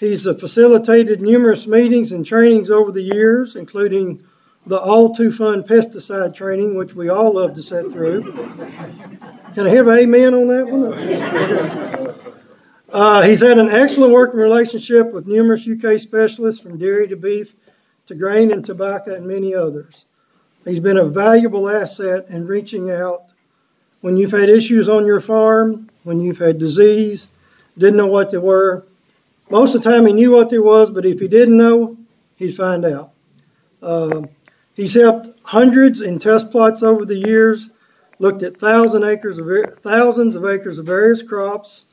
He's facilitated numerous meetings and trainings over the years, including the all too fun pesticide training, which we all love to sit through. Can I hear an amen on that one? He's had an excellent working relationship with numerous UK specialists from dairy to beef to grain and tobacco and many others. He's been a valuable asset in reaching out when you've had issues on your farm, when you've had disease, didn't know what they were. Most of the time he knew what there was, but if he didn't know, he'd find out. He's helped hundreds in test plots over the years, looked at thousands of acres of various crops,